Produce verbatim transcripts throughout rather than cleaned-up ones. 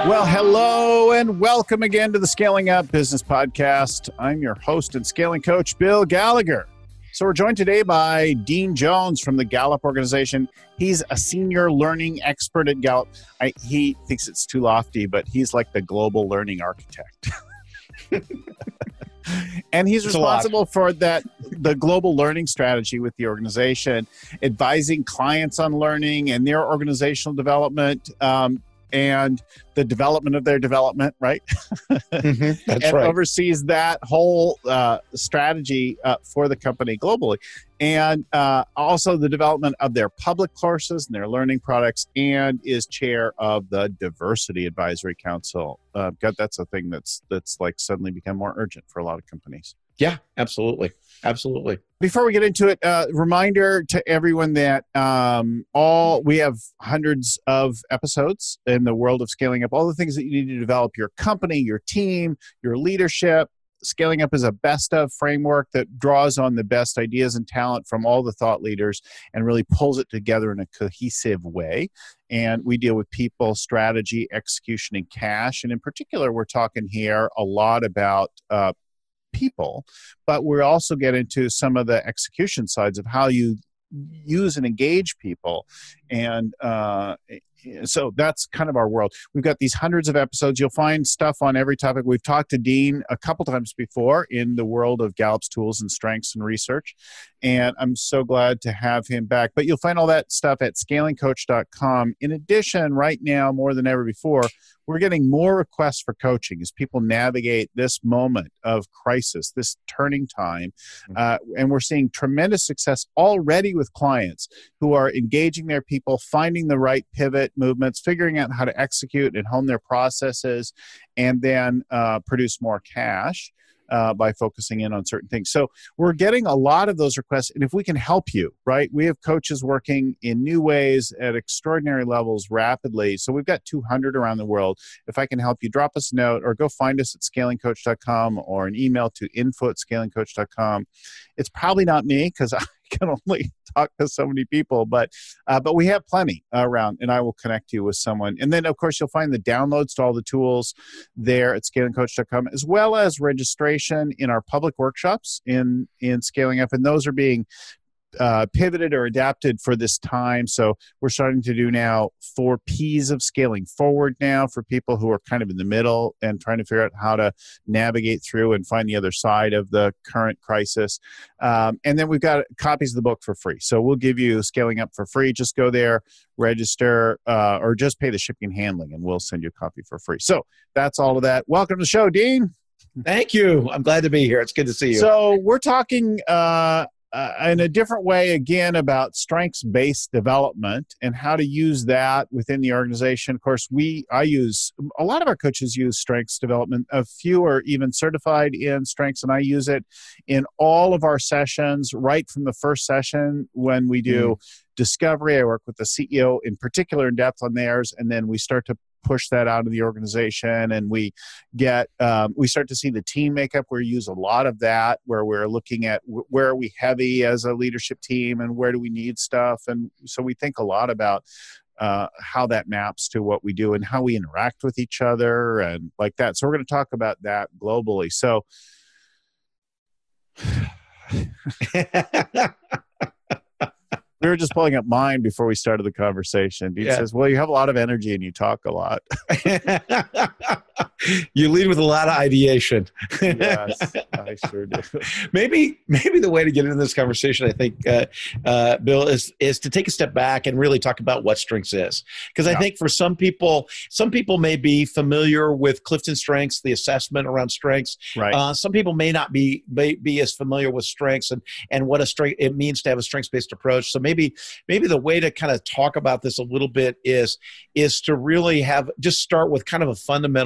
Well, hello and welcome again to the Scaling Up Business Podcast. I'm your host and scaling coach, Bill Gallagher. So we're joined today by Dean Jones from the Gallup organization. He's a senior learning expert at Gallup. I, he thinks it's too lofty, but he's like the global learning architect. And he's It's responsible for that, the global learning strategy with the organization, advising clients on learning and their organizational development, um, and the development of their development, right? Mm-hmm. That's and right. oversees that whole uh, strategy uh, for the company globally. And uh, also the development of their public courses and their learning products, and is chair of the Diversity Advisory Council. Uh, God, that's a thing that's that's like suddenly become more urgent for a lot of companies. Yeah, absolutely. Absolutely. Before we get into it, uh, reminder to everyone that um, all we have hundreds of episodes in the world of scaling up, all the things that you need to develop your company, your team, your leadership. Scaling Up is a best of framework that draws on the best ideas and talent from all the thought leaders and really pulls it together in a cohesive way. And we deal with people, strategy, execution, and cash. And in particular, we're talking here a lot about uh, people, but we also get into some of the execution sides of how you use and engage people. And uh, so that's kind of our world. We've got these hundreds of episodes. You'll find stuff on every topic. We've talked to Dean a couple times before in the world of Gallup's tools and strengths and research. And I'm so glad to have him back. But you'll find all that stuff at scaling coach dot com. In addition, right now, more than ever before, we're getting more requests for coaching as people navigate this moment of crisis, this turning time. Uh, and we're seeing tremendous success already with clients who are engaging their people, finding the right pivot movements, figuring out how to execute and hone their processes, and then uh, produce more cash uh, by focusing in on certain things. So we're getting a lot of those requests. And if we can help you, right, we have coaches working in new ways at extraordinary levels rapidly. So we've got two hundred around the world. If I can help you, drop us a note or go find us at scaling coach dot com or an email to info at scaling coach dot com. It's probably not me because I can only talk to so many people, but uh, but we have plenty around, and I will connect you with someone. And then, of course, you'll find the downloads to all the tools there at scaling coach dot com, as well as registration in our public workshops in, in Scaling Up, and those are being Uh, pivoted or adapted for this time. So we're starting to do now four P's of scaling forward now for people who are kind of in the middle and trying to figure out how to navigate through and find the other side of the current crisis. Um, and then we've got copies of the book for free. So we'll give you Scaling Up for free. Just go there, register, uh, or just pay the shipping and handling, and we'll send you a copy for free. So that's all of that. Welcome to the show, Dean. Thank you. I'm glad to be here. It's good to see you. So we're talking uh, Uh, in a different way, again, about strengths-based development and how to use that within the organization. Of course, we I use, a lot of our coaches use strengths development. A few are even certified in strengths, and I use it in all of our sessions, right from the first session when we do mm. discovery. I work with the C E O in particular in depth on theirs, and then we start to push that out of the organization, and we get um, we start to see the team makeup. We use a lot of that, where we're looking at w- where are we heavy as a leadership team, and where do we need stuff. And so we think a lot about uh, how that maps to what we do and how we interact with each other and like that. So we're going to talk about that globally. So we were just pulling up mine before we started the conversation. Dean yeah. says, well, you have a lot of energy and you talk a lot. You lead with a lot of ideation. Yes, I sure do. Maybe, maybe the way to get into this conversation, I think, uh, uh, Bill, is is to take a step back and really talk about what strengths is. Because I yeah. think for some people, some people may be familiar with Clifton Strengths, the assessment around strengths. Right. Uh, some people may not be, may be as familiar with strengths and, and what a strength it means to have a strengths-based approach. So maybe maybe the way to kind of talk about this a little bit is is to really have just start with kind of a fundamental level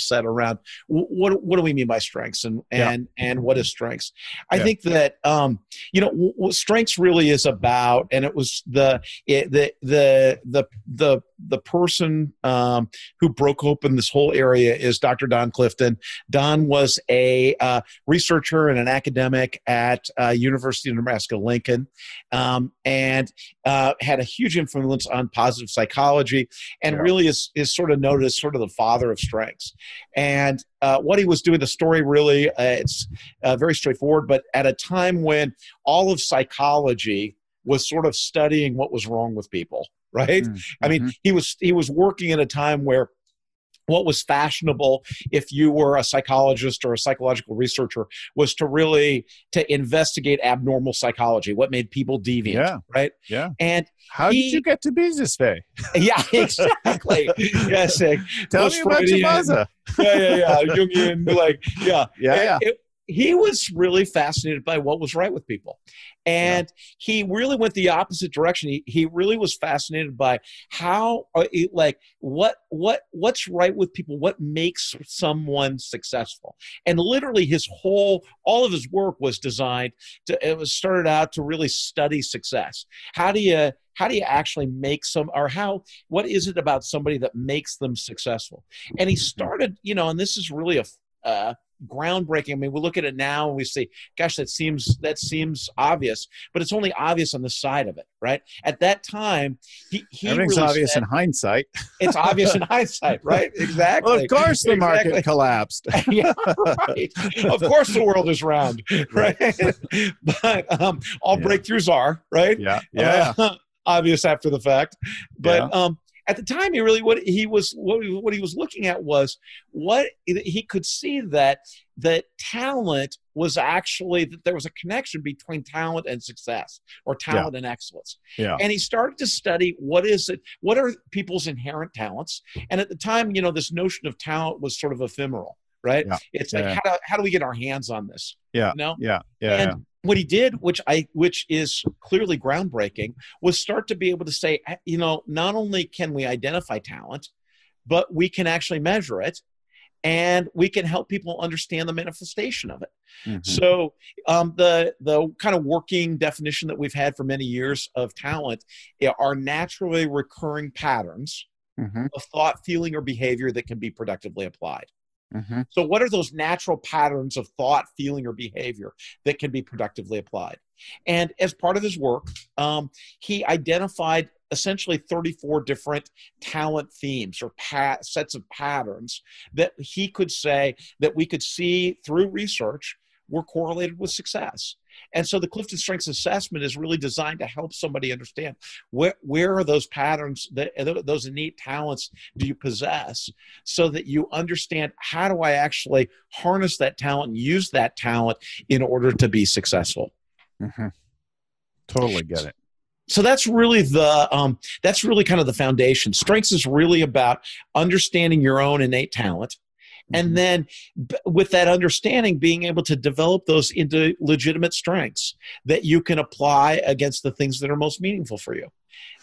set around wh- what what do we mean by strengths and and yeah. and what is strengths. I yeah. think that um, you know w- what strengths really is about, and it was the it, the the the the the person um, who broke open this whole area is Doctor Don Clifton. Don was a uh, researcher and an academic at uh, University of Nebraska Lincoln, um, and uh, had a huge influence on positive psychology, and yeah. really is is sort of noted as sort of the father of strengths. And uh, what he was doing, the story really, uh, it's uh, very straightforward, but at a time when all of psychology was sort of studying what was wrong with people, right? Mm-hmm. I mean, he was he was working at a time where what was fashionable, if you were a psychologist or a psychological researcher, was to really to investigate abnormal psychology, what made people deviant, yeah. right? Yeah. And how he, did you get to be this way? Yeah, exactly. yes. Tell me about your mother. yeah, yeah, yeah. Jungian, like, yeah. Yeah, yeah. It, he was really fascinated by what was right with people. And yeah. he really went the opposite direction. He, he really was fascinated by how, uh, like, what, what, what's right with people, what makes someone successful. And literally his whole, all of his work was designed to, it was started out to really study success. How do you, how do you actually make some, or how, what is it about somebody that makes them successful? And he started, you know, and this is really a, uh, groundbreaking. I mean, we look at it now and we say, gosh, that seems that seems obvious, but it's only obvious on the side of it, right? At that time, he, he everything's really obvious said, in hindsight. It's obvious in hindsight, right? Exactly. Well, of course the exactly. market collapsed. Yeah, right. Of course the world is round, right? But um, all yeah. breakthroughs are, right? Yeah, yeah. Uh, obvious after the fact, but yeah. um. At the time, he really what he was what, what he was looking at was what he could see that that talent was actually that there was a connection between talent and success, or talent yeah. and excellence. Yeah. And he started to study what is it, what are people's inherent talents. And at the time, you know, this notion of talent was sort of ephemeral, right? Yeah. It's yeah. like how do, how do we get our hands on this? Yeah. You know? Yeah. Yeah. And yeah. what he did, which I, which is clearly groundbreaking, was start to be able to say, you know, not only can we identify talent, but we can actually measure it, and we can help people understand the manifestation of it. Mm-hmm. So um, the the kind of working definition that we've had for many years of talent are naturally recurring patterns mm-hmm. of thought, feeling, or behavior that can be productively applied. Mm-hmm. So what are those natural patterns of thought, feeling, or behavior that can be productively applied? And as part of his work, um, he identified essentially thirty-four different talent themes or pat- sets of patterns that he could say that we could see through research were correlated with success. And so the Clifton Strengths Assessment is really designed to help somebody understand where, where are those patterns, that, those innate talents do you possess, so that you understand how do I actually harness that talent and use that talent in order to be successful. Mm-hmm. Totally get it. So that's really the um, that's really kind of the foundation. Strengths is really about understanding your own innate talent. And then b- with that understanding, being able to develop those into legitimate strengths that you can apply against the things that are most meaningful for you.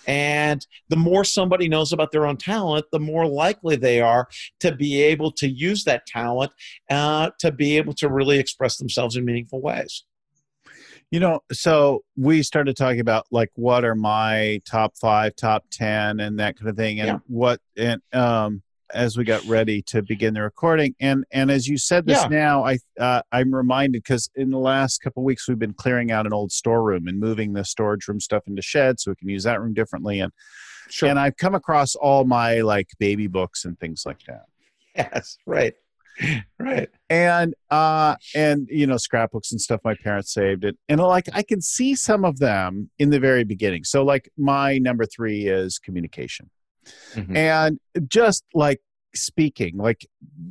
And the more somebody knows about their own talent, the more likely they are to be able to use that talent uh, to be able to really express themselves in meaningful ways. You know, so we started talking about like what are my top five, top ten, and that kind of thing, and yeah. what and um. as we got ready to begin the recording. And and as you said this yeah. now, I, uh, I'm reminded, because in the last couple of weeks, we've been clearing out an old storeroom and moving the storage room stuff into sheds so we can use that room differently. And, sure. and I've come across all my like baby books and things like that. Yes, right. Right. And, uh, and, you know, scrapbooks and stuff my parents saved it. And like, I can see some of them in the very beginning. So like my number three is communication. Mm-hmm. And just like speaking, like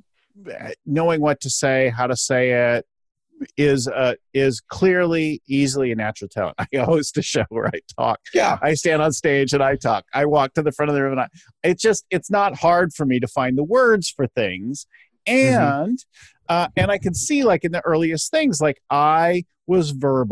knowing what to say, how to say it is uh, is clearly easily a natural talent. I host a show where I talk. Yeah. I stand on stage and I talk. I walk to the front of the room and I, it's just, it's not hard for me to find the words for things. And, mm-hmm. uh, and I can see like in the earliest things, like I was verbal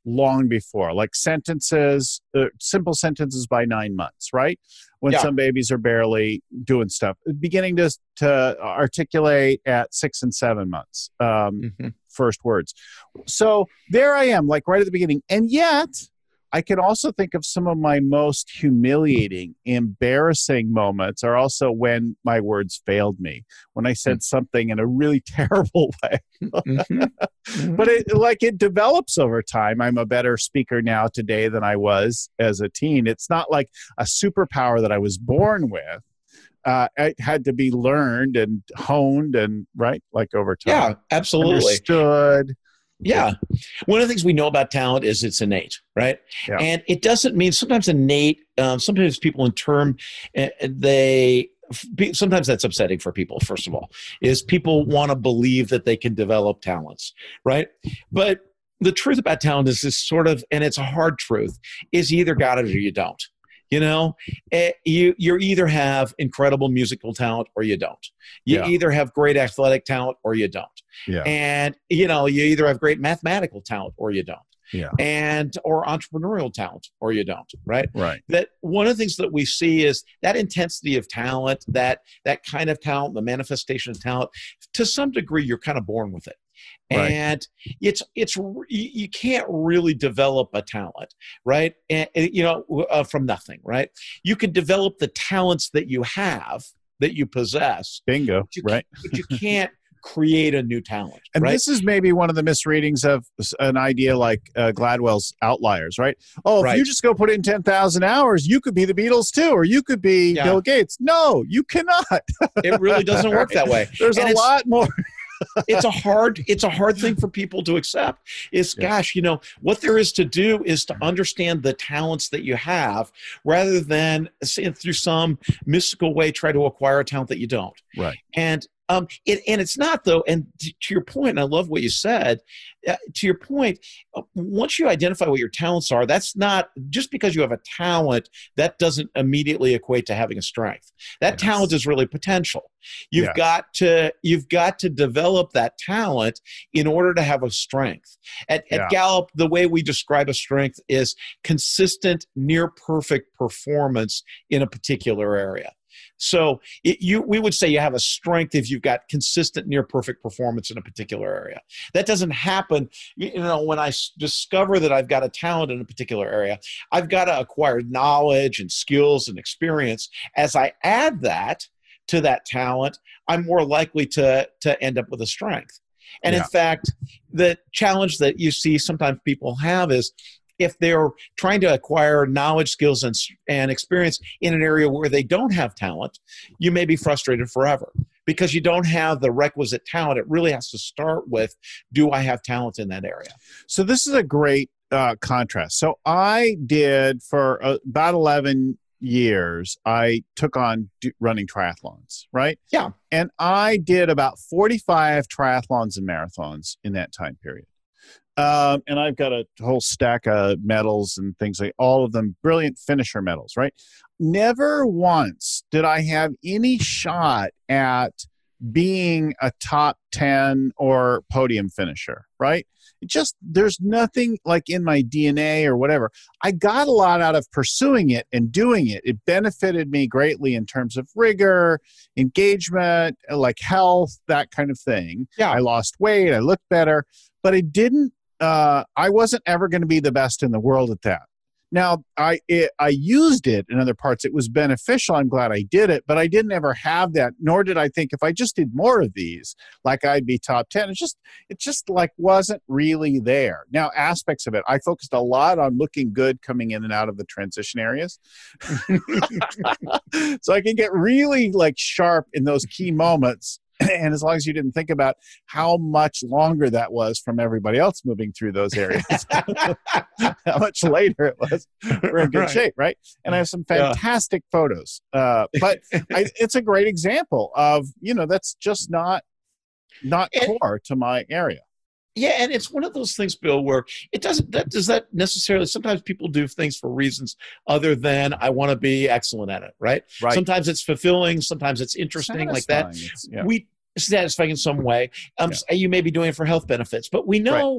long before, like sentences, uh, simple sentences by nine months, right? When Yeah. some babies are barely doing stuff, beginning to to articulate at six and seven months, um, hmm first words. So there I am, like right at the beginning, and yet I can also think of some of my most humiliating, embarrassing moments are also when my words failed me, when I said something in a really terrible way. hmm hmm But it like it develops over time. I'm a better speaker now today than I was as a teen. It's not like a superpower that I was born with. Uh, it had to be learned and honed and right, like over time. Yeah, absolutely. Understood. Yeah. One of the things we know about talent is it's innate, right? Yeah. And it doesn't mean sometimes innate, um, sometimes people in term, uh, they, sometimes that's upsetting for people, first of all, is people want to believe that they can develop talents, right? But the truth about talent is this sort of, and it's a hard truth, is you either got it or you don't. You know, Eh, you you either have incredible musical talent or you don't. You Yeah. either have great athletic talent or you don't. Yeah. And you know, you either have great mathematical talent or you don't. Yeah. And or entrepreneurial talent or you don't, right? Right. That one of the things that we see is that intensity of talent, that that kind of talent, the manifestation of talent, to some degree you're kind of born with it. Right. And it's it's you you can't really develop a talent, right? And, and, you know, uh, from nothing, right? You can develop the talents that you have, that you possess, Bingo. but you Right. can't, but you can't create a new talent, And right? this is maybe one of the misreadings of s- an idea like uh, Gladwell's outliers, right? Oh, if Right. you just go put in ten thousand hours, you could be the Beatles too, or you could be Yeah. Bill Gates. No, you cannot. It really doesn't work that way. There's And a it's- lot more. it's a hard it's a hard thing for people to accept is Yeah. gosh, you know, what there is to do is to understand the talents that you have rather than say, through some mystical way try to acquire a talent that you don't. Right. And um, it, and it's not though. And to, to your point, and I love what you said. Uh, to your point, uh, once you identify what your talents are, that's not just because you have a talent. That doesn't immediately equate to having a strength. That Yes. talent is really potential. You've Yes. got to you've got to develop that talent in order to have a strength. At, Yeah. at Gallup, the way we describe a strength is consistent, near perfect performance in a particular area. So it, you, we would say you have a strength if you've got consistent, near perfect performance in a particular area. That doesn't happen. You know, when I s- discover that I've got a talent in a particular area, I've got to acquire knowledge and skills and experience. As I add that to that talent, I'm more likely to to end up with a strength. And Yeah. in fact, the challenge that you see sometimes people have is if they're trying to acquire knowledge, skills, and, and experience in an area where they don't have talent, you may be frustrated forever because you don't have the requisite talent. It really has to start with, do I have talent in that area? So this is a great uh, contrast. So I did for uh, about eleven years, I took on do, running triathlons, right? Yeah. And I did about forty-five triathlons and marathons in that time period. Um, and I've got a whole stack of medals and things like all of them brilliant finisher medals, right? Never once did I have any shot at being a top ten or podium finisher, right? It just, there's nothing like in my D N A or whatever. I got a lot out of pursuing it and doing it. It benefited me greatly in terms of rigor, engagement, like health, that kind of thing. Yeah. I lost weight, I looked better, but it didn't, uh, I wasn't ever going to be the best in the world at that. Now, I it, I used it in other parts. It was beneficial. I'm glad I did it, but I didn't ever have that, nor did I think if I just did more of these, like I'd be top ten. It just, it just like wasn't really there. Now, aspects of it, I focused a lot on looking good coming in and out of the transition areas. So I can get really like sharp in those key moments. And as long as you didn't think about how much longer that was from everybody else moving through those areas, how much later it was, we're in good Right. shape, right? And I have some Yeah. fantastic photos. Uh, but I, it's a great example of, you know, that's just not not And- core to my area. Yeah, and it's one of those things, Bill, where it doesn't that does that necessarily sometimes people do things for reasons other than I want to be excellent at it, right? Right. Sometimes it's fulfilling, sometimes it's interesting like that. Satisfying. It's- yeah. We satisfying in some way. Um Yeah. so you may be doing it for health benefits, but we know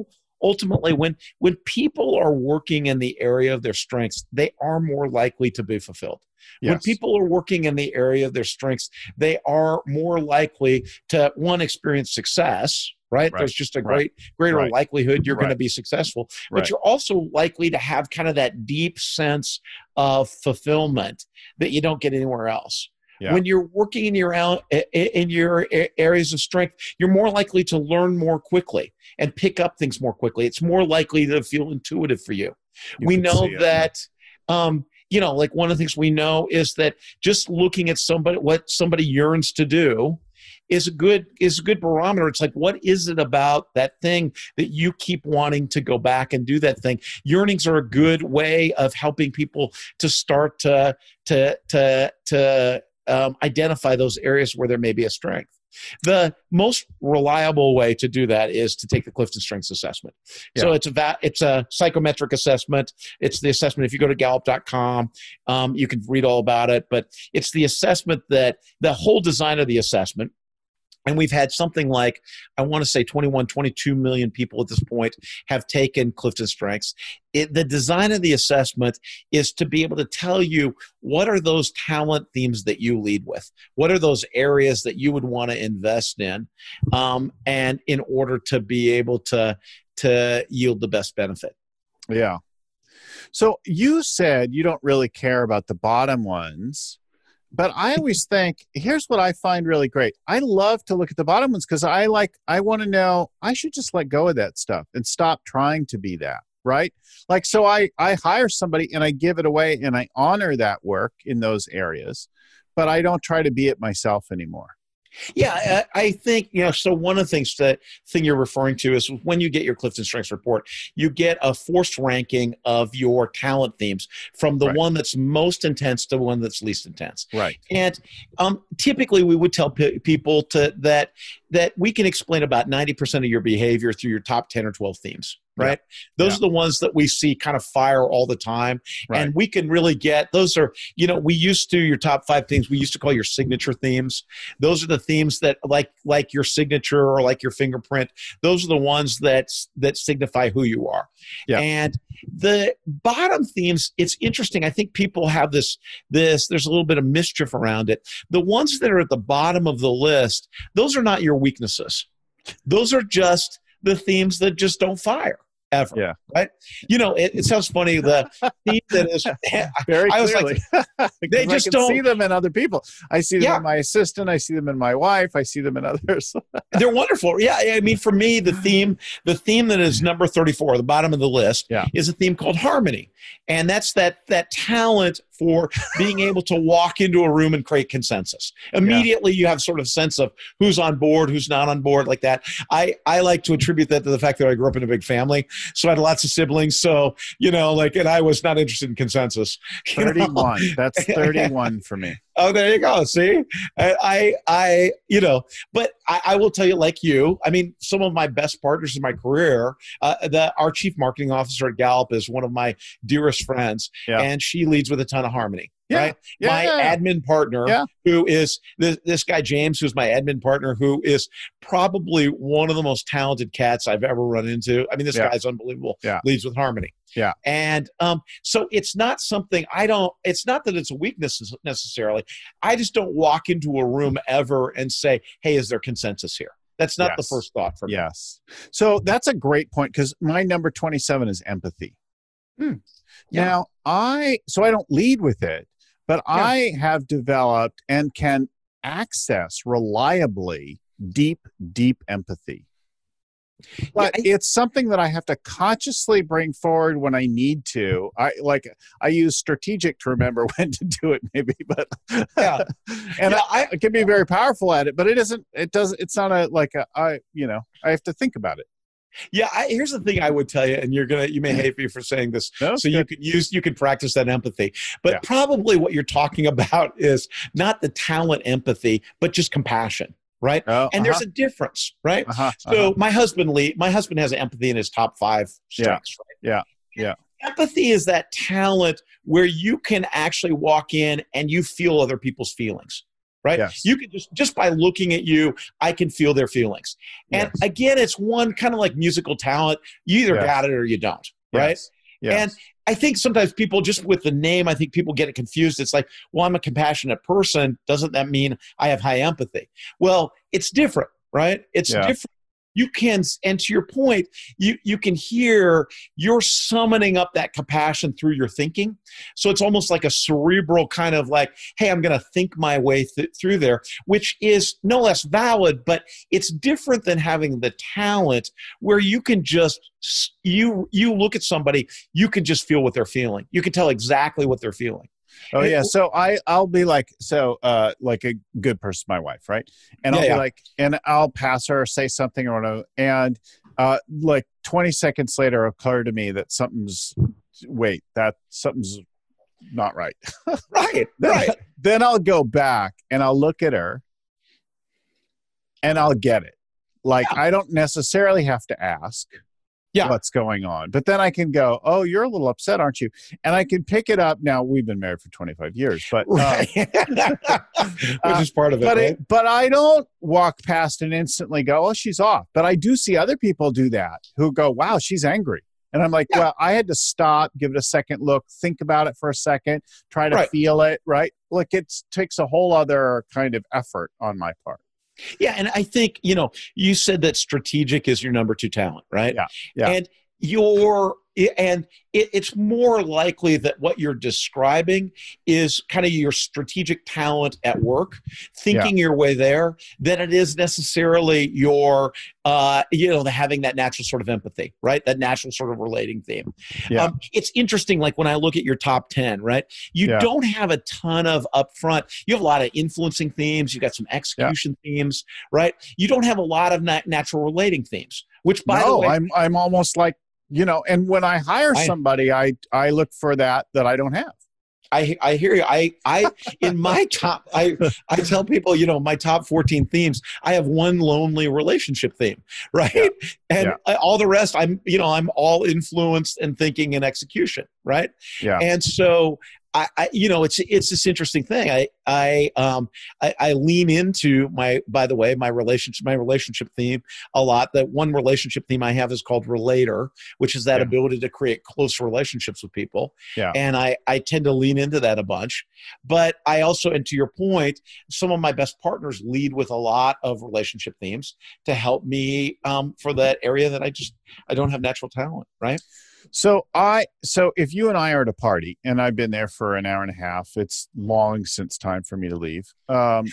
ultimately when when people are working in the area of their strengths, they are more likely to be fulfilled. Yes. When people are working in the area of their strengths, they are more likely to, one, experience success, right? Right. There's just a Right. great, greater Right. likelihood you're Right. going to be successful. But Right. you're also likely to have kind of that deep sense of fulfillment that you don't get anywhere else. Yeah. When you're working in your out- in your areas of strength, you're more likely to learn more quickly and pick up things more quickly. It's more likely to feel intuitive for you. You We can know see it. that, um, you know, like one of the things we know is that just looking at somebody, what somebody yearns to do, is a good is a good barometer. It's like, what is it about that thing that you keep wanting to go back and do that thing? Yearnings are a good way of helping people to start to to to to um, identify those areas where there may be a strength. The most reliable way to do that is to take the Clifton Strengths Assessment. Yeah. So it's a va- it's a psychometric assessment. It's the assessment. If you go to gallup dot com, um, you can read all about it. But it's the assessment that the whole design of the assessment. And we've had something like, I want to say twenty-one, twenty-two million people at this point have taken Clifton Strengths. It, the design of the assessment is to be able to tell you what are those talent themes that you lead with? What are those areas that you would want to invest in? Um, and in order to be able to, to yield the best benefit. Yeah. So you said you don't really care about the bottom ones. But I always think, here's what I find really great. I love to look at the bottom ones because I like, I want to know, I should just let go of that stuff and stop trying to be that, right? Like, so I, I hire somebody and I give it away and I honor that work in those areas, but I don't try to be it myself anymore. Yeah, I, I think, you know, so one of the things that thing you're referring to is when you get your Clifton Strengths report, you get a forced ranking of your talent themes from the Right. one that's most intense to the one that's least intense. Right. And um, typically we would tell p- people to that that we can explain about ninety percent of your behavior through your top ten or twelve themes. Right. Yeah. Those yeah. are the ones that we see kind of fire all the time. Right. And we can really get, those are, you know, we used to, your top five themes, we used to call your signature themes. Those are the themes that like, like your signature or like your fingerprint. Those are the ones that, that signify who you are. Yeah. And the bottom themes, it's interesting. I think people have this, this, there's a little bit of mischief around it. The ones that are at the bottom of the list, those are not your weaknesses. Those are just the themes that just don't fire ever. Yeah. Right. You know, it, it sounds funny. The theme that is very I was clearly. Like, they just I can don't see them in other people. I see them yeah. in my assistant. I see them in my wife. I see them in others. They're wonderful. Yeah. I mean, for me, the theme, the theme that is number thirty-four, the bottom of the list, yeah. is a theme called harmony. And that's that, that talent for being able to walk into a room and create consensus. Immediately yeah. you have sort of sense of who's on board, who's not on board, like that. I, I like to attribute that to the fact that I grew up in a big family. So I had lots of siblings. So, you know, like, and I was not interested in consensus. thirty-one. Know? That's thirty-one for me. Oh, there you go. See, I, I, I you know, but I, I will tell you, like you, I mean, some of my best partners in my career, uh, the, our chief marketing officer at Gallup is one of my dearest friends, yeah. and she leads with a ton of harmony. Yeah. Right. Yeah, my yeah. admin partner, yeah. who is this, this guy, James, who's my admin partner, who is probably one of the most talented cats I've ever run into. I mean, this yeah. guy's unbelievable. Yeah. Leads with harmony. Yeah. And um, so it's not something I don't, it's not that it's a weakness necessarily. I just don't walk into a room ever and say, hey, is there consensus here? That's not yes. the first thought for me. Yes. So that's a great point because my number twenty-seven is empathy. Hmm. Yeah. Now, I, so I don't lead with it, but yeah. I have developed and can access reliably deep, deep empathy. But yeah, I, it's something that I have to consciously bring forward when I need to. I like I use strategic to remember when to do it, maybe. But yeah, and yeah, I, I can be very powerful at it. But it isn't. It does. It's not a like a. I you know. I have to think about it. Yeah, I, here's the thing I would tell you, and you're gonna you may hate me for saying this, no, so good. you can use you can practice that empathy. But yeah. probably what you're talking about is not the talent empathy, but just compassion. Right. Oh, and uh-huh. there's a difference. Right. Uh-huh, so uh-huh. my husband, Lee, my husband has empathy in his top five strengths. Yeah. Right? Yeah. Yeah. Empathy is that talent where you can actually walk in and you feel other people's feelings. right? Yes. You can just, just by looking at you, I can feel their feelings. And Yes. again, it's one kind of like musical talent. You either Yes. got it or you don't, right? Yes. Yes. And I think sometimes people just with the name, I think people get it confused. It's like, well, I'm a compassionate person. Doesn't that mean I have high empathy? Well, it's different, right? It's Yeah. different. You can, and to your point, you, you can hear you're summoning up that compassion through your thinking. So it's almost like a cerebral kind of like, hey, I'm going to think my way th- through there, which is no less valid, but it's different than having the talent where you can just, you, you look at somebody, you can just feel what they're feeling. You can tell exactly what they're feeling. Oh yeah, so I I'll be like so uh like a good person, my wife, right? And I'll Yeah, be yeah. like, and I'll pass her or say something or whatever, and uh like twenty seconds later, occur to me that something's wait that something's not right. Right, then, right. Then I'll go back and I'll look at her, and I'll get it. Like Yeah. I don't necessarily have to ask. Yeah. What's going on. But then I can go, oh, you're a little upset, aren't you? And I can pick it up. Now, we've been married for twenty-five years, but uh, Right. Which is part of it, but, right? it, but I don't walk past and instantly go, oh, she's off. But I do see other people do that who go, wow, she's angry. And I'm like, Yeah. well, I had to stop, give it a second look, think about it for a second, try to Right. feel it, right? Like it takes a whole other kind of effort on my part. Yeah, and I think, you know, you said that strategic is your number two talent, right? Yeah, yeah. And your and it, it's more likely that what you're describing is kind of your strategic talent at work, thinking your way there, than it is necessarily your, uh, you know, the having that natural sort of empathy, right? That natural sort of relating theme. Yeah. Um, it's interesting, like when I look at your top ten, right? You Yeah. don't have a ton of upfront. You have a lot of influencing themes. You got some execution themes, right? You don't have a lot of nat- natural relating themes. Which, by no, the way, I'm I'm almost like, you know, and when I hire I- somebody, I I look for that that I don't have. I I hear you. I I in my top, I I tell people, you know, my top fourteen themes, I have one lonely relationship theme, right? Yeah. And Yeah. I- all the rest, I'm you know, I'm all influenced and thinking and execution, right? Yeah. And so I, I you know, it's it's this interesting thing. I I um I, I lean into my, by the way, my relationship my relationship theme a lot. That one relationship theme I have is called relator, which is that Yeah. ability to create close relationships with people. Yeah. And I I tend to lean into that a bunch. But I also, and to your point, some of my best partners lead with a lot of relationship themes to help me um, for that area that I just I don't have natural talent, right? So I so if you and I are at a party and I've been there for an hour and a half, it's long since time for me to leave. Um,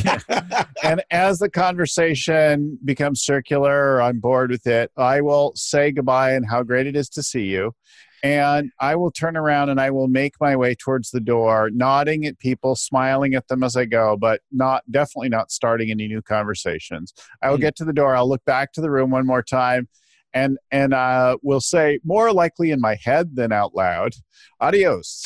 and as the conversation becomes circular, or I'm bored with it, I will say goodbye and how great it is to see you. And I will turn around and I will make my way towards the door, nodding at people, smiling at them as I go, but not definitely not starting any new conversations. I will Mm. get to the door. I'll look back to the room one more time. And and uh, will say more likely in my head than out loud, adios,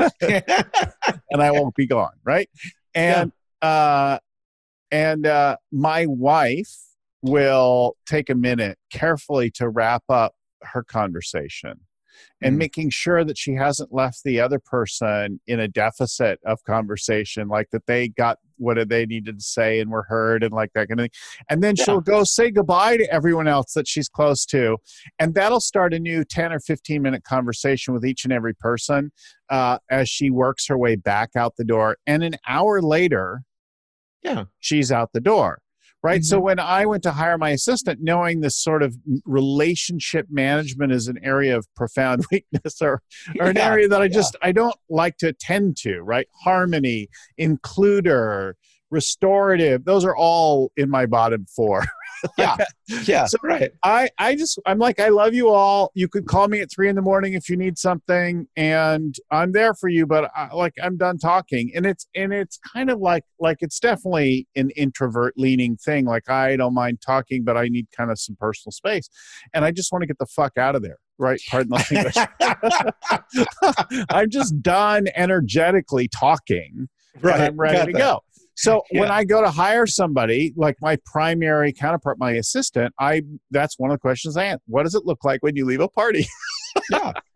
and I won't be gone, right? And uh, and uh, my wife will take a minute carefully to wrap up her conversation, and Mm. making sure that she hasn't left the other person in a deficit of conversation, like that they got what they needed to say and were heard and like that kind of thing. And then Yeah. she'll go say goodbye to everyone else that she's close to. And that'll start a new ten or fifteen minute conversation with each and every person uh, as she works her way back out the door. And an hour later, Yeah. she's out the door. Right. So Mhm. when I went to hire my assistant, knowing this sort of relationship management is an area of profound weakness or, or an Yeah, area that I yeah. just, I don't like to attend to, right? Harmony, includer, restorative, those are all in my bottom four. Yeah. Yeah. So- right. I, I just, I'm like, I love you all. You could call me at three in the morning if you need something and I'm there for you, but I, like, I'm done talking. And it's, and it's kind of like, like, it's definitely an introvert leaning thing. Like I don't mind talking, but I need kind of some personal space and I just want to get the fuck out of there. Right. Pardon the language. I'm just done energetically talking. Right. And I'm ready Got to that. go. So Yeah. when I go to hire somebody, like my primary counterpart, my assistant, I that's one of the questions I ask. What does it look like when you leave a party? Yeah.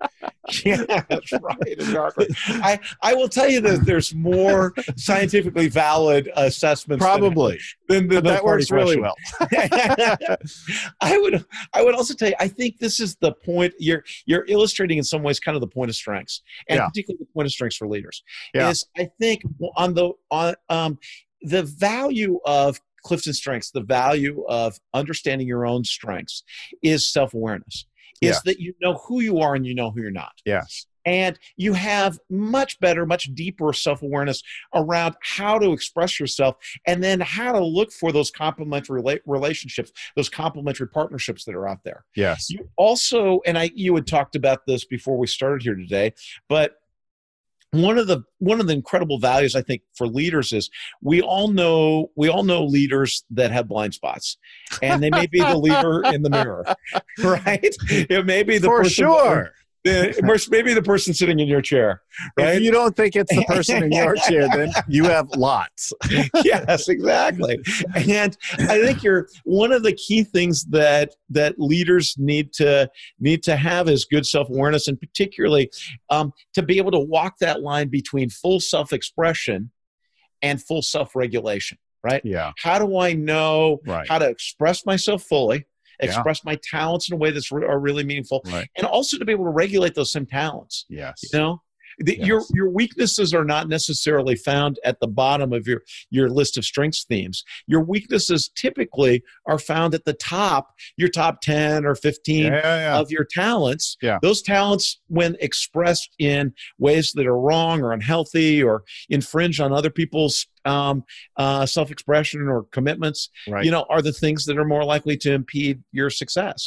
Yeah, that's right. Exactly. I, I will tell you that there's more scientifically valid assessments Probably. than, than But the that party works really question. well. I would I would also tell you, I think this is the point. You're you're illustrating in some ways kind of the point of strengths, and Yeah. particularly the point of strengths for leaders. Yeah. Is I think on the on um the value of Clifton Strengths, the value of understanding your own strengths is self-awareness. Is Yeah. that you know who you are and you know who you're not. Yes. And you have much better, much deeper self-awareness around how to express yourself and then how to look for those complementary rela- relationships, those complementary partnerships that are out there. Yes. You also, and I, you had talked about this before we started here today, but one of the one of the incredible values I think for leaders is we all know we all know leaders that have blind spots, and they may be the leader in the mirror, right? It may be the For person sure. The, maybe the person sitting in your chair, right? If you don't think it's the person in your chair, then you have lots. Yes, exactly. And I think you're one of the key things that that leaders need to need to have is good self-awareness, and particularly um, to be able to walk that line between full self-expression and full self-regulation. Right? Yeah. How do I know Right. how to express myself fully? Express Yeah. my talents in a way that's re- are really meaningful, Right. and also to be able to regulate those same talents. Yes. You know, the, Yes. your your weaknesses are not necessarily found at the bottom of your your list of strengths themes. Your weaknesses typically are found at the top, your top ten or fifteen Yeah, yeah, yeah. of your talents. Yeah. Those talents, when expressed in ways that are wrong or unhealthy or infringe on other people's um, uh, self-expression or commitments, Right. you know, are the things that are more likely to impede your success.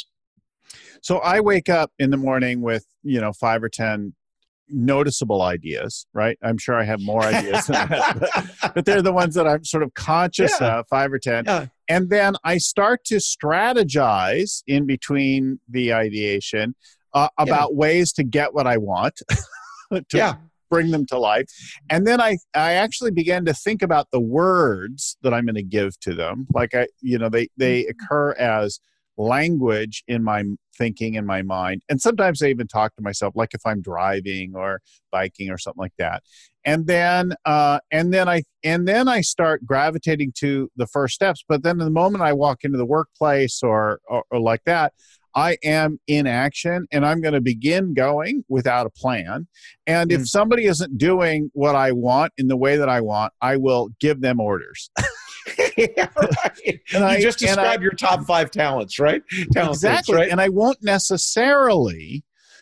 So I wake up in the morning with, you know, five or ten noticeable ideas, right? I'm sure I have more ideas than that, but, but they're the ones that I'm sort of conscious Yeah. of, five or ten. Yeah. And then I start to strategize in between the ideation uh, about ways to get what I want, to Yeah. bring them to life. And then I, I actually began to think about the words that I'm going to give to them. Like I, you know, they, they occur as language in my thinking, in my mind. And sometimes I even talk to myself, like if I'm driving or biking or something like that. And then, uh, and then I, and then I start gravitating to the first steps. But then the moment I walk into the workplace or, or, or like that, I am in action and I'm going to begin going without a plan. And if Mm. somebody isn't doing what I want in the way that I want, I will give them orders. Yeah, right. And you I- just and I- described your top five talents, right? Talent Exactly. things, right? And I won't necessarily,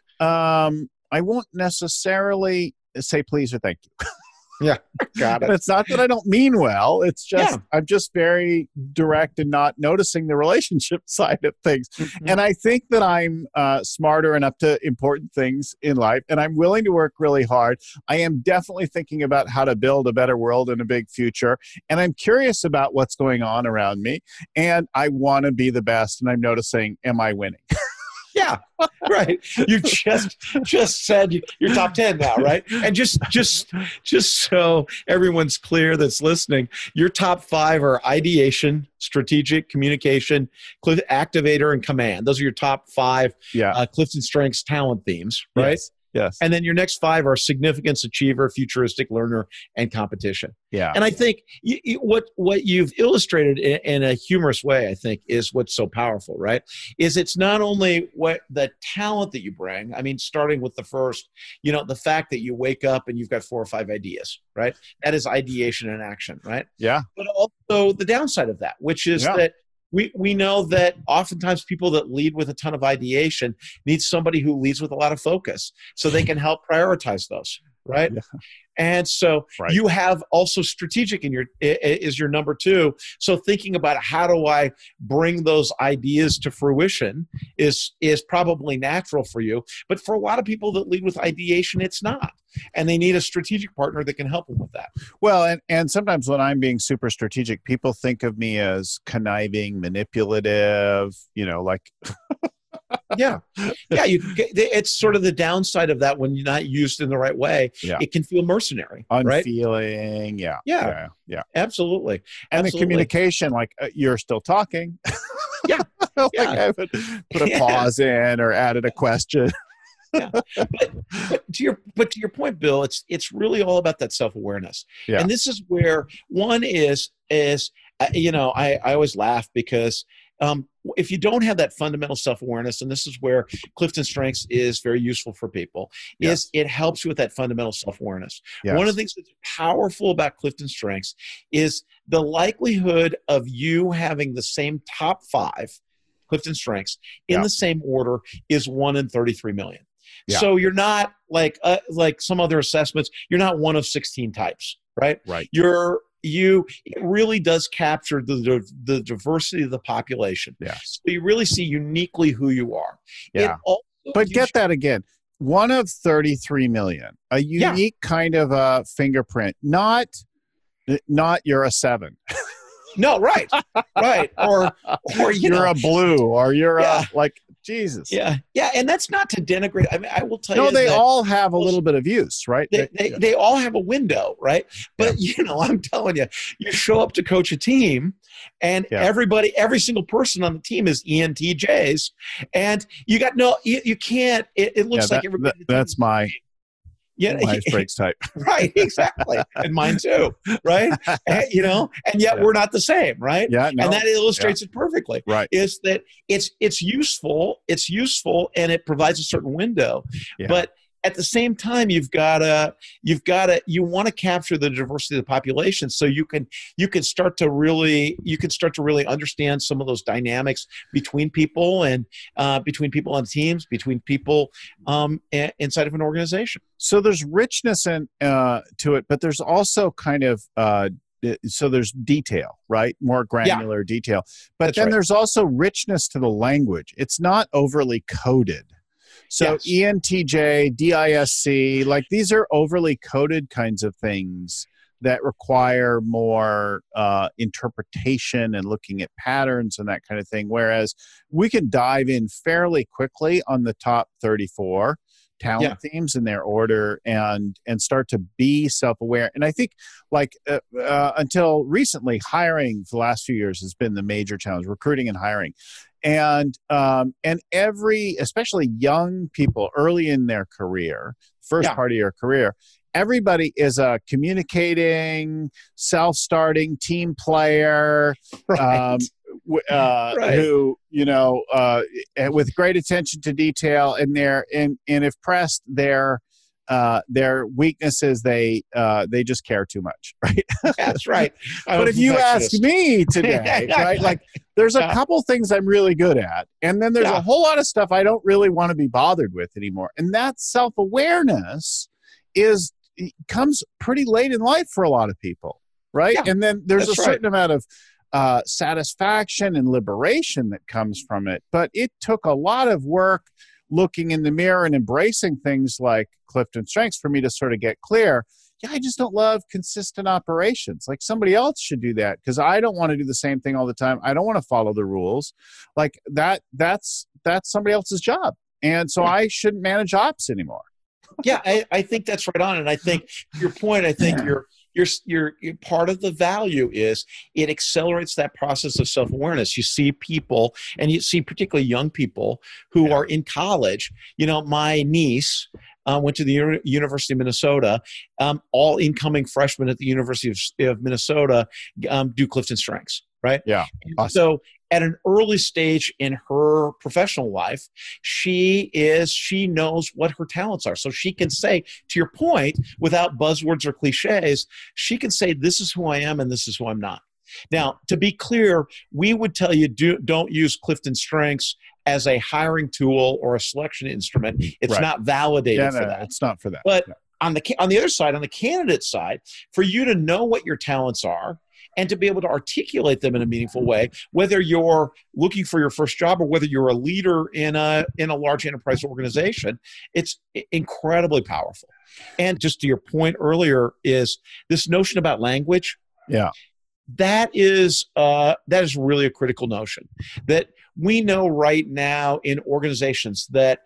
um, I won't necessarily say please or thank you. Yeah, got But it. it's not that I don't mean well. It's just, Yeah. I'm just very direct and not noticing the relationship side of things. Mhm. And I think that I'm uh, smarter and up to important things in life, and I'm willing to work really hard. I am definitely thinking about how to build a better world and a big future. And I'm curious about what's going on around me. And I want to be the best. And I'm noticing, am I winning? Yeah, right. You just just said you- you're top ten now, right? And just just just so everyone's clear that's listening, your top five are ideation, strategic, communication, Clif- activator, and command. Those are your top five Yeah. uh, Clifton Strengths talent themes, right? Yes. Yes. And then your next five are significance, achiever, futuristic, learner, and competition. Yeah. And I think you, you, what what you've illustrated in, in a humorous way, I think, is what's so powerful, right? Is it's not only what the talent that you bring. I mean, starting with the first, you know, the fact that you wake up and you've got four or five ideas, right? That is ideation in action, right? Yeah. But also the downside of that, which is Yeah. that we we know that oftentimes people that lead with a ton of ideation need somebody who leads with a lot of focus, so they can help prioritize those, right? Yeah. And so Right. you have also strategic in your i- i- is your number two. So thinking about how do I bring those ideas to fruition is is probably natural for you. But for a lot of people that lead with ideation, it's not, and they need a strategic partner that can help them with that. Well, and, and sometimes when I'm being super strategic, people think of me as conniving, manipulative, you know, like, Yeah, yeah. You, it's sort of the downside of that when you're not used in the right way. Yeah. It can feel mercenary, right? unfeeling. Yeah. Yeah. Yeah. Yeah. Absolutely. And the Absolutely. communication, like, uh, you're still talking. Yeah. like Yeah. I would put a Yeah. pause in or added a question. yeah. But, but to your but to your point, Bill, it's it's really all about that self-awareness. Yeah. And this is where one is is uh, you know, I, I always laugh because um, if you don't have that fundamental self-awareness, and this is where Clifton Strengths is very useful for people, Yes. is it helps you with that fundamental self-awareness. Yes. One of the things that's powerful about Clifton Strengths is the likelihood of you having the same top five Clifton Strengths in Yeah. the same order is one in thirty-three million. Yeah. So you're not like uh, like some other assessments. You're not one of sixteen types, right? Right. You're you. It really does capture the the, the diversity of the population. Yeah. So you really see uniquely who you are. Yeah. It also But gives get that again. One of thirty-three million, a Yeah. unique kind of a fingerprint, not not you're a seven. you- no, right, right, or or you You're know, a blue, or you're Yeah. a like Jesus. yeah, yeah, and that's not to denigrate. I mean, I will tell No, you, they that all have a little bit of use, right? They, they, they all have a window, right? But, you know, I'm telling you, you show up to coach a team and Yeah. everybody, every single person on the team is E N T Js. And you got no, you, you can't, it, it Yeah, looks that- like everybody. that- that's my yeah, my breaks type. right, exactly. And mine too, right? And, you know, and yet Yeah. we're not the same, right? Yeah, no, and that illustrates it perfectly. right. Is that it's it's useful, it's useful, and it provides a certain window. Yeah. But at the same time, you've got to you've got to you want to capture the diversity of the population, so you can you can start to really you can start to really understand some of those dynamics between people and uh, between people on teams, between people um, a- inside of an organization. So there's richness in uh, to it, but there's also kind of uh, so there's detail, right? More granular detail. But That's then right. there's also richness to the language. It's not overly coded. So Yes. E N T J, D I S C, like these are overly coded kinds of things that require more uh, interpretation and looking at patterns and that kind of thing. Whereas we can dive in fairly quickly on the top thirty-four talent themes in their order and and start to be self-aware. And I think like uh, uh, until recently, hiring for the last few years has been the major challenge, recruiting and hiring. And um, and every, especially young people early in their career, first Yeah. part of your career, everybody is a communicating, self-starting team player, Right. um, w- uh, Right. who you know uh, with great attention to detail, and they're and and if pressed, their uh, their weaknesses they uh, they just care too much, right? That's right. I'm But a if you ask perfectionist. me today, right, like there's a Yeah. couple things I'm really good at, and then there's Yeah. a whole lot of stuff I don't really want to be bothered with anymore. And that self-awareness is comes pretty late in life for a lot of people, right? Yeah, And then there's that's a right. certain amount of uh, satisfaction and liberation that comes from it. But it took a lot of work looking in the mirror and embracing things like Clifton Strengths for me to sort of get clear. Yeah, I just don't love consistent operations. Like somebody else should do that because I don't want to do the same thing all the time. I don't want to follow the rules. Like that, that's that's somebody else's job. And so Yeah. I shouldn't manage ops anymore. Yeah, I, I think that's right on. And I think to your point, I think you're you're you're you're- part of the value is it accelerates that process of self-awareness. You see people, and you see particularly young people who Yeah. are in college. You know, my niece uh, went to the Uni- University of Minnesota. Um, all incoming freshmen at the University of, of Minnesota um, do Clifton Strengths, right? Yeah. And Awesome. So at an early stage in her professional life, she is she knows what her talents are. So she can say, to your point, without buzzwords or cliches, she can say, this is who I am and this is who I'm not. Now, to be clear, we would tell you do, don't use Clifton Strengths as a hiring tool or a selection instrument. It's Right. not validated Yeah, for no, that. it's not for that. But Yeah. on the ca- on the other side, on the candidate side, for you to know what your talents are and to be able to articulate them in a meaningful way, whether you're looking for your first job or whether you're a leader in a in a large enterprise organization, it's i- incredibly powerful. And just to your point earlier, is this notion about language. Yeah. That is uh, that is really a critical notion. That we know right now in organizations that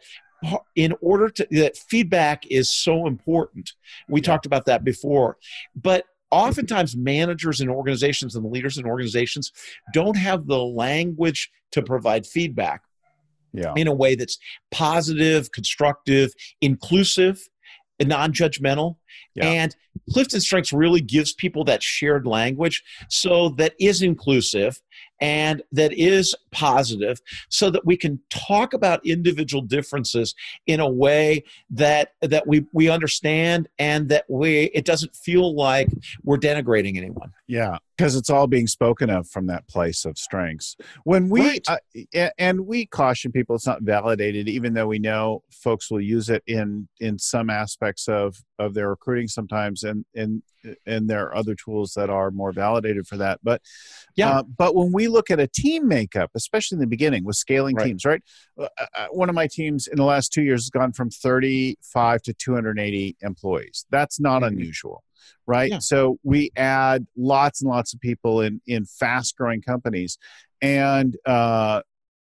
in order to that feedback is so important. We Yeah. talked about that before, but oftentimes managers in organizations and leaders in organizations don't have the language to provide feedback. Yeah. in a way that's positive, constructive, inclusive, and non-judgmental. Yeah. And Clifton Strengths really gives people that shared language, so that is inclusive and that is positive, so that we can talk about individual differences in a way that that we we understand, and that we it doesn't feel like we're denigrating anyone. Yeah, because it's all being spoken of from that place of strengths. When we Right. uh, a- and we caution people, it's not validated, even though we know folks will use it in in some aspects of of their recruiting sometimes, and and and there are other tools that are more validated for that. But Yeah. uh, but when we look at a team makeup, especially in the beginning with scaling Right. teams, right? Uh, uh, one of my teams in the last two years has gone from thirty-five to two hundred eighty employees. That's not Mhm. unusual. Right. Yeah. So we add lots and lots of people in, in fast growing companies. And, uh,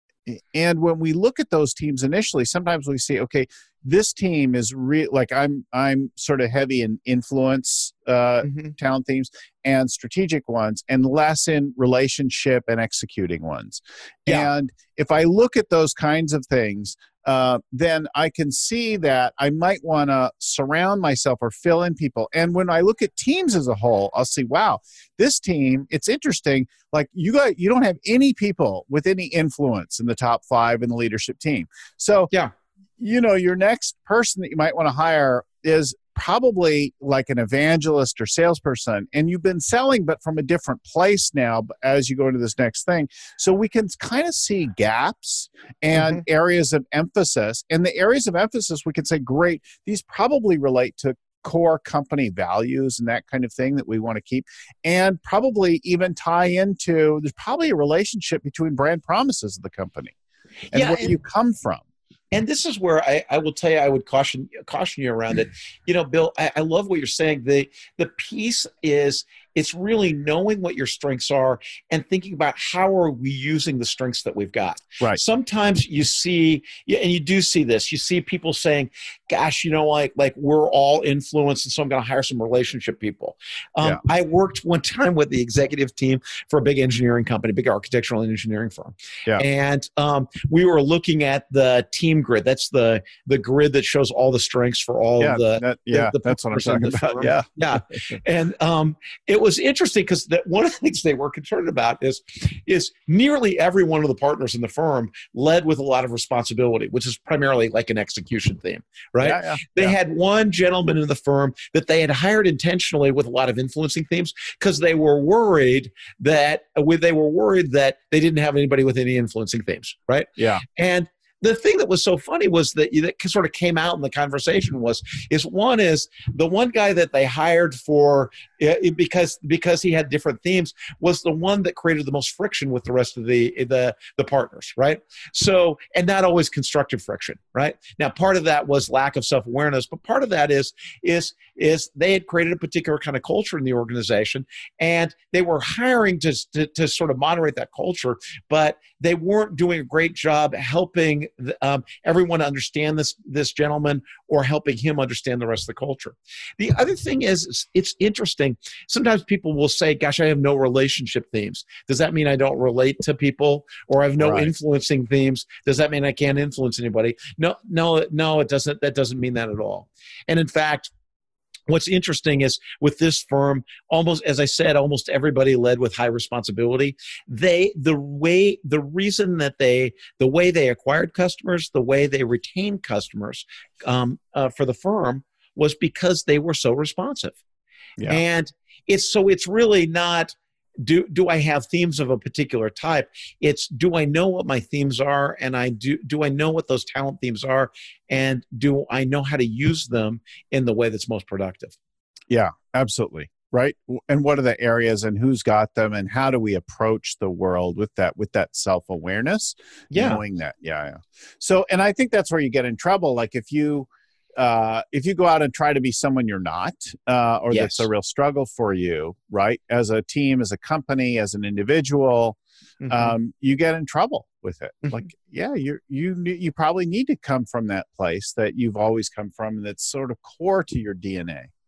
and when we look at those teams initially, sometimes we see, okay, this team is real. Like I'm, I'm sort of heavy in influence, uh, Mhm. talent themes and strategic ones, and less in relationship and executing ones. Yeah. And if I look at those kinds of things, uh, then I can see that I might want to surround myself or fill in people. And when I look at teams as a whole, I'll see, wow, this team, it's interesting. Like you got, you don't have any people with any influence in the top five in the leadership team. So, Yeah. you know, your next person that you might want to hire is probably like an evangelist or salesperson, and you've been selling, but from a different place now as you go into this next thing. So we can kind of see gaps and Mhm. areas of emphasis. And the areas of emphasis, we can say, great, these probably relate to core company values and that kind of thing that we want to keep, and probably even tie into, there's probably a relationship between brand promises of the company and Yeah, where and- you come from. And this is where I, I will tell you, I would caution caution you around it. You know, Bill, I, I love what you're saying. The the piece is, it's really knowing what your strengths are and thinking about how are we using the strengths that we've got. Right. Sometimes you see, yeah, and you do see this, you see people saying, gosh, you know, like, like we're all influenced, and so I'm going to hire some relationship people. Um, Yeah. I worked one time with the executive team for a big engineering company, big architectural and engineering firm. Yeah. And um, we were looking at the team grid. That's the the grid that shows all the strengths for all Yeah, of the that, yeah, the, the that's what I'm partners in talking the about. firm. Yeah. Yeah. And um, it was interesting because one of the things they were concerned about is, is nearly every one of the partners in the firm led with a lot of responsibility, which is primarily like an execution theme, right? Yeah, yeah, They yeah. had one gentleman in the firm that they had hired intentionally with a lot of influencing themes because they were worried that they were worried that they didn't have anybody with any influencing themes, right? Yeah. And the thing that was so funny was that that sort of came out in the conversation was is one is the one guy that they hired for uh, because because he had different themes was the one that created the most friction with the rest of the the the partners, right? So, and not always constructive friction, right? Now, part of that was lack of self-awareness, but part of that is is is they had created a particular kind of culture in the organization, and they were hiring to to, to sort of moderate that culture, but they weren't doing a great job helping um, everyone understand this this gentleman or helping him understand the rest of the culture. The other thing is, it's interesting. Sometimes people will say, gosh, I have no relationship themes. Does that mean I don't relate to people? Or I have no Right. influencing themes? Does that mean I can't influence anybody? No, no, no, it doesn't. That doesn't mean that at all. And in fact, what's interesting is with this firm, almost, as I said, almost everybody led with high responsibility. They, the way, the reason that they, the way they acquired customers, the way they retained customers um, uh, for the firm was because they were so responsive. Yeah. And it's, so it's really not, do, do I have themes of a particular type? It's, do I know what my themes are? And I do, do I know what those talent themes are? And do I know how to use them in the way that's most productive? Yeah, absolutely. Right. And what are the areas and who's got them, and how do we approach the world with that, with that self-awareness, Yeah. knowing that. Yeah. Yeah. So, and I think that's where you get in trouble. Like if you, uh, if you go out and try to be someone you're not, uh, or Yes. that's a real struggle for you, right? As a team, as a company, as an individual, Mhm. um, you get in trouble with it. Mhm. Like, yeah, you you ne- you probably need to come from that place that you've always come from, and that's sort of core to your D N A.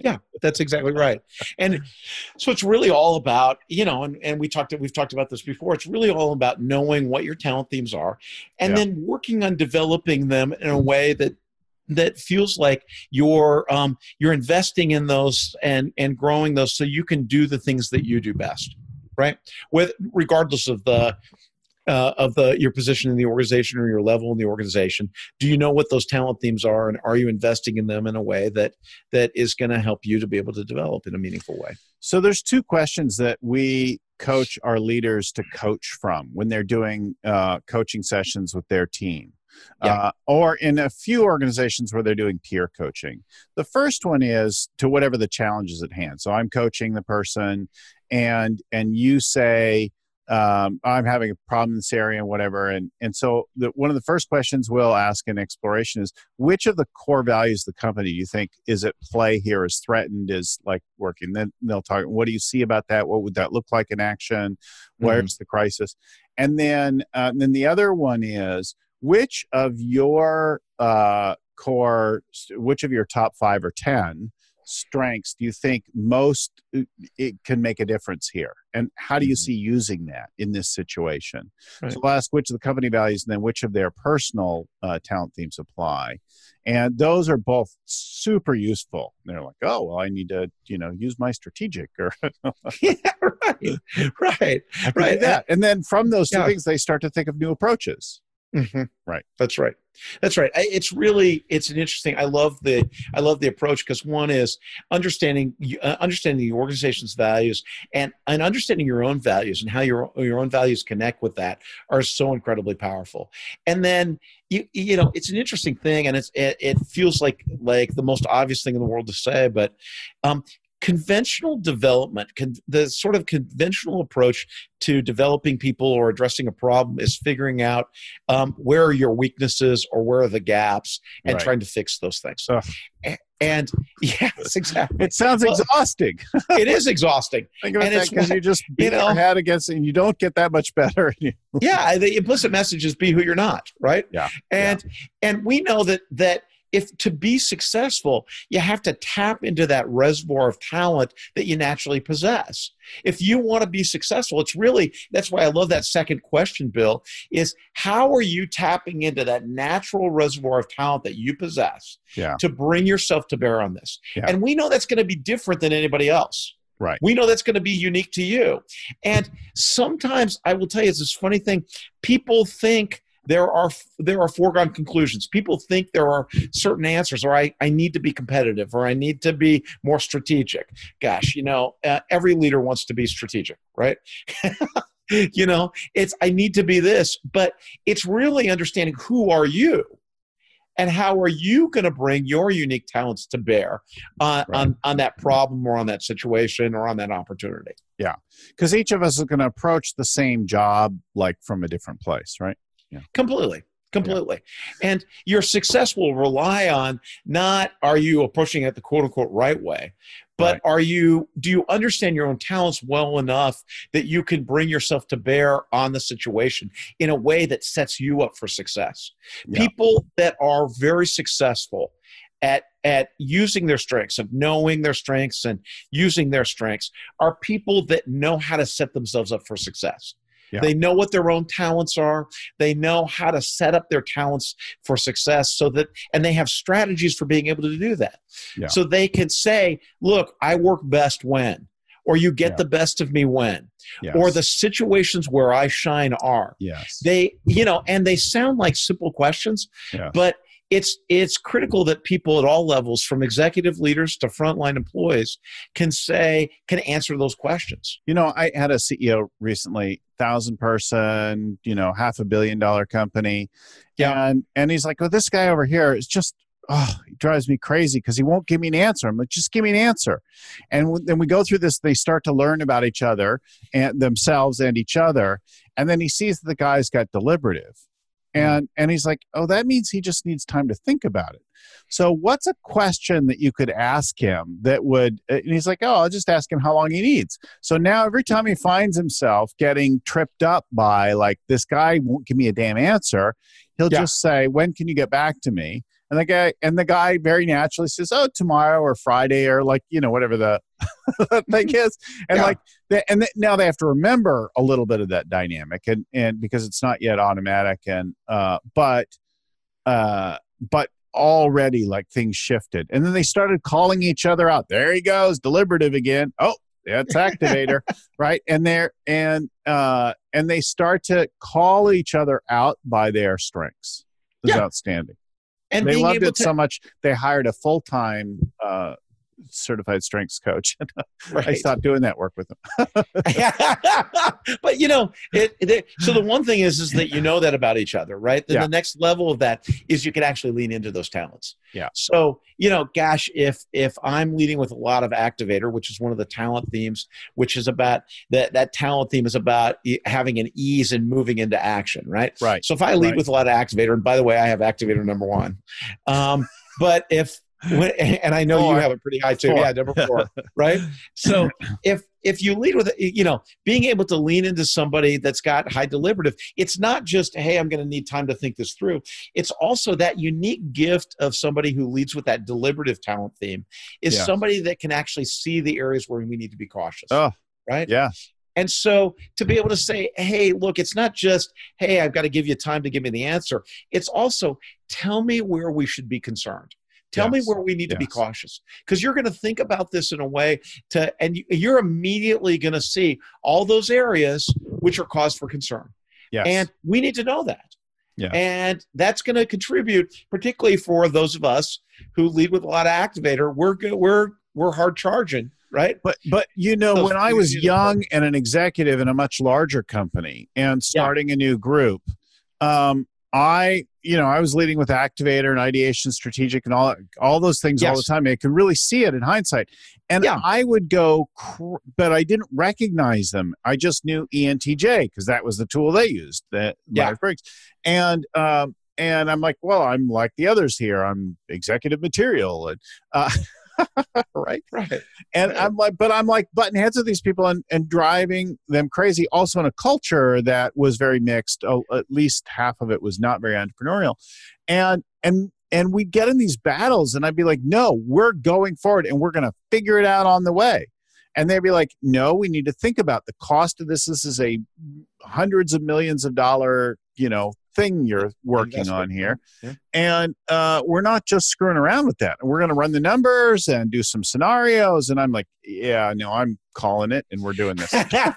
Yeah, that's exactly right. And so it's really all about, you know, and, and we talked, we've talked about this before. It's really all about knowing what your talent themes are and Yeah. then working on developing them in a way that that feels like you're um, you're investing in those and and growing those so you can do the things that you do best, right? With regardless of the uh, of the your position in the organization or your level in the organization, do you know what those talent themes are, and are you investing in them in a way that that is going to help you to be able to develop in a meaningful way? So there's two questions that we coach our leaders to coach from when they're doing uh, coaching sessions with their team. Yeah. Uh, or in a few organizations where they're doing peer coaching. The first one is to whatever the challenge is at hand. So I'm coaching the person, and and you say, um, I'm having a problem in this area and whatever. And and so the, one of the first questions we'll ask in exploration is, which of the core values of the company do you think is at play here, is threatened, is like working? Then they'll talk, what do you see about that? What would that look like in action? Where's mm-hmm. the crisis? And then, uh, and then the other one is, which of your uh, core, which of your top five or ten strengths do you think most it can make a difference here? And how do you see using that in this situation? Right. So we'll ask which of the company values and then which of their personal uh, talent themes apply. And those are both super useful. They're like, oh, well, I need to, you know, use my strategic or yeah, right, right, right. That. And then from those two yeah. things, they start to think of new approaches. Mm-hmm. Right. That's right. That's right. It's really, it's an interesting, I love the, I love the approach because one is understanding, uh, understanding the organization's values and, and understanding your own values and how your, your own values connect with that are so incredibly powerful. And then, you, you know, it's an interesting thing and it's, it, it feels like, like the most obvious thing in the world to say, but, um, conventional development, con- the sort of conventional approach to developing people or addressing a problem is figuring out um, where are your weaknesses or where are the gaps and right. trying to fix those things. Ugh. And, and yes, exactly. It sounds well, exhausting. It is exhausting. Think about and that because you just beat you know, your head against it and you don't get that much better. yeah, the implicit message is be who you're not, right? Yeah. And yeah. and we know that that if to be successful, you have to tap into that reservoir of talent that you naturally possess. If you want to be successful, it's really, that's why I love that second question, Bill, is how are you tapping into that natural reservoir of talent that you possess yeah. to bring yourself to bear on this? Yeah. And we know that's going to be different than anybody else. Right. We know that's going to be unique to you. And sometimes, I will tell you, it's this funny thing, people think There are there are foregone conclusions. People think there are certain answers, or I, I need to be competitive, or I need to be more strategic. Gosh, you know, uh, every leader wants to be strategic, right? you know, it's I need to be this, but it's really understanding who are you, and how are you going to bring your unique talents to bear uh, right. on on that problem, or on that situation, or on that opportunity. Yeah, because each of us is going to approach the same job like from a different place, right? Yeah. Completely. Completely. Yeah. And your success will rely on not are you approaching it the quote unquote right way, but right. are you, do you understand your own talents well enough that you can bring yourself to bear on the situation in a way that sets you up for success? Yeah. People that are very successful at at using their strengths, of knowing their strengths and using their strengths, are people that know how to set themselves up for success. Yeah. They know what their own talents are. They know how to set up their talents for success so that, and they have strategies for being able to do that. Yeah. So they can say, look, I work best when, or you get yeah. the best of me when, yes. or the situations where I shine are. Yes. They, you know, and they sound like simple questions, yeah. but It's it's critical that people at all levels, from executive leaders to frontline employees, can say, can answer those questions. You know, I had a C E O recently, thousand person, you know, half a billion dollar company. Yeah. And, and he's like, oh, this guy over here is just, oh, he drives me crazy because he won't give me an answer. I'm like, just give me an answer. And w- then we go through this, they start to learn about each other and themselves and each other. And then he sees that the guy's got deliberative. And and he's like, oh, that means he just needs time to think about it. So what's a question that you could ask him that would, and he's like, oh, I'll just ask him how long he needs. So now every time he finds himself getting tripped up by like, this guy won't give me a damn answer, he'll yeah. just say, when can you get back to me? And the guy and the guy very naturally says, "Oh, tomorrow or Friday or like you know whatever the thing is." And Yeah. like they, and they, now they have to remember a little bit of that dynamic, and and because it's not yet automatic, and uh, but uh, but already like things shifted, and then they started calling each other out. There he goes, deliberative again. Oh, that's activator, right? And they're and uh, and they start to call each other out by their strengths. It's Yeah. outstanding. And They being loved able it to, so much they hired a full time uh, certified strengths coach. I right. stopped doing that work with them. But you know, it, it, so the one thing is, is that you know that about each other, right? Then Yeah. the next level of that is you can actually lean into those talents. Yeah. So, you know, gosh, if if I'm leading with a lot of activator, which is one of the talent themes, which is about that that talent theme is about e- having an ease and moving into action, right? Right. So if I lead Right. with a lot of activator, and by the way, I have activator number one, um, but if when, and I know Four. you have it pretty high too, Four. yeah, number four, right? So if if you lead with, you know, being able to lean into somebody that's got high deliberative, it's not just, hey, I'm going to need time to think this through. It's also that unique gift of somebody who leads with that deliberative talent theme is Yeah. somebody that can actually see the areas where we need to be cautious, Oh, right? yeah. And so to be able to say, hey, look, it's not just, hey, I've got to give you time to give me the answer. It's also, tell me where we should be concerned. Tell Yes. me where we need to be Yes. cautious, because you're going to think about this in a way to, and you- you're immediately going to see all those areas which are cause for concern. Yes. And we need to know that. Yeah. And that's going to contribute, particularly for those of us who lead with a lot of activator. We're good. We're, we're hard charging, right? But but you know, Those when I was things- young and an executive in a much larger company and starting a new group, um, I you know I was leading with activator and ideation, strategic, and all all those things all Yes. the time. I could really see it in hindsight, and Yeah. I would go, cr- but I didn't recognize them. I just knew E N T J because that was the tool they used. That Yeah. Myers-Briggs, and um, and I'm like, well, I'm like the others here. I'm executive material, and uh, right. Right. And Right. I'm like, but I'm like button heads with these people and, and driving them crazy. Also in a culture that was very mixed. Oh, at least half of it was not very entrepreneurial. And, and, and we'd get in these battles and I'd be like, no, we're going forward and we're going to figure it out on the way. And they'd be like, no, we need to think about the cost of this. This is a hundreds of millions of dollar, you know, thing you're working Investment, on here. yeah. And uh, we're not just screwing around with that. We're going to run the numbers and do some scenarios. And I'm like, yeah, no, I'm calling it and we're doing this.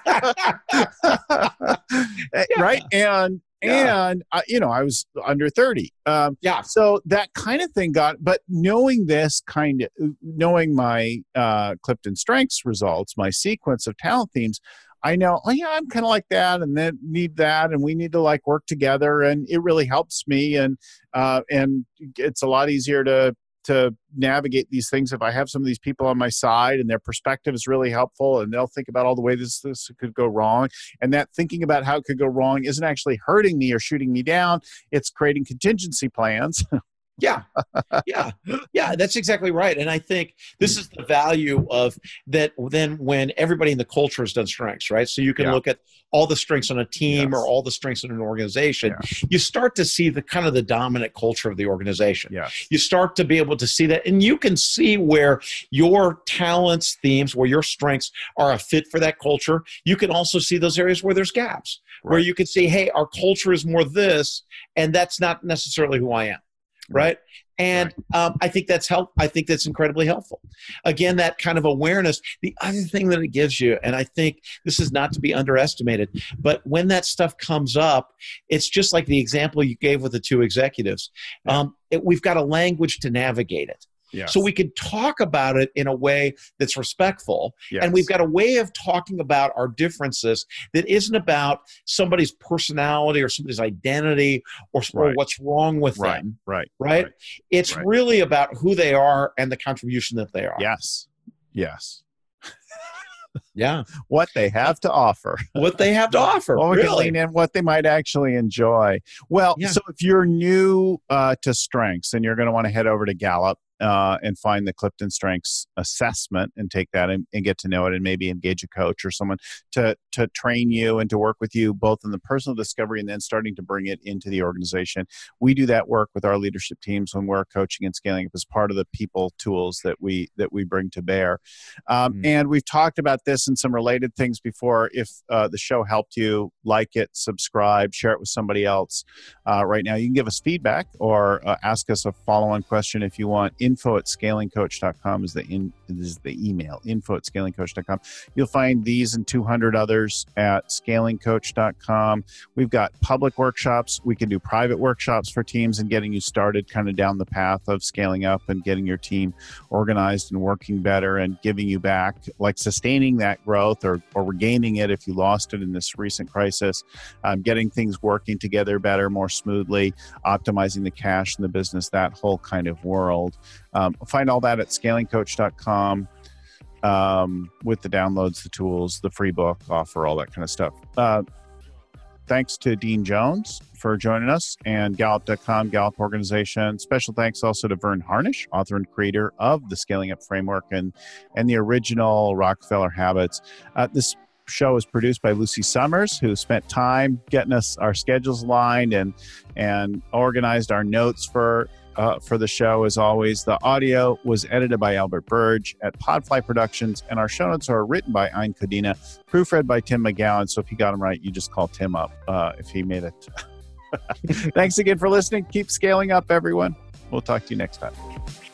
Right. And, Yeah. and uh, you know, I was under thirty. Um, Yeah. so that kind of thing got, but knowing this kind of, knowing my uh, Clifton Strengths results, my sequence of talent themes, I know, oh yeah, I'm kind of like that and then need that. And we need to like work together and it really helps me. And, uh, and it's a lot easier to, to navigate these things if I have some of these people on my side and their perspective is really helpful and they'll think about all the ways this, this could go wrong. And that thinking about how it could go wrong isn't actually hurting me or shooting me down. It's creating contingency plans. Yeah. Yeah. Yeah. That's exactly right. And I think this is the value of that then when everybody in the culture has done strengths, right? So you can Yeah. look at all the strengths on a team Yes. or all the strengths in an organization. Yeah. You start to see the kind of the dominant culture of the organization. Yes. You start to be able to see that. And you can see where your talents, themes, where your strengths are a fit for that culture. You can also see those areas where there's gaps, where Right. you could say, hey, our culture is more this, and that's not necessarily who I am. Right. And um, I think that's help. I think that's incredibly helpful. Again, that kind of awareness. The other thing that it gives you, and I think this is not to be underestimated, but when that stuff comes up, it's just like the example you gave with the two executives. Yeah. Um, it, we've got a language to navigate it. Yes. So we can talk about it in a way that's respectful. Yes. And we've got a way of talking about our differences that isn't about somebody's personality or somebody's identity or, or Right. what's wrong with Right. them. Right. Right? It's Right. really about who they are and the contribution that they are. Yes. Yes. Yeah. What they have to offer. What they have to offer. Or Really. and what they might actually enjoy. Well, Yeah. so if you're new uh, to strengths and you're going to want to head over to Gallup, uh, and find the Clifton Strengths assessment and take that and, and get to know it, and maybe engage a coach or someone to to train you and to work with you both in the personal discovery and then starting to bring it into the organization. We do that work with our leadership teams when we're coaching and scaling up as part of the people tools that we that we bring to bear. Um, mm-hmm. And we've talked about this and some related things before. If uh, the show helped you, like it, subscribe, share it with somebody else. Uh, right now, you can give us feedback or uh, ask us a follow-on question if you want. Info at scaling coach dot com is the in, is the email. Info at scaling coach dot com. You'll find these and two hundred others at scaling coach dot com. We've got public workshops. We can do private workshops for teams and getting you started kind of down the path of scaling up and getting your team organized and working better and giving you back, like sustaining that growth or, or regaining it if you lost it in this recent crisis, um, getting things working together better, more smoothly, optimizing the cash in the business, that whole kind of world. Um, find all that at scaling coach dot com um, with the downloads, the tools, the free book offer, all that kind of stuff. Uh, thanks to Dean Jones for joining us and Gallup dot com, Gallup Organization. Special thanks also to Vern Harnish, author and creator of the Scaling Up Framework and, and the original Rockefeller Habits. Uh, this show is produced by Lucy Summers, who spent time getting us our schedules aligned and and organized our notes for uh, for the show. As always, the audio was edited by Albert Burge at Podfly Productions, and our show notes are written by Ayn Kodina, proofread by Tim McGowan. So if you got them right, you just call Tim up uh, if he made it. Thanks again for listening. Keep scaling up, everyone. We'll talk to you next time.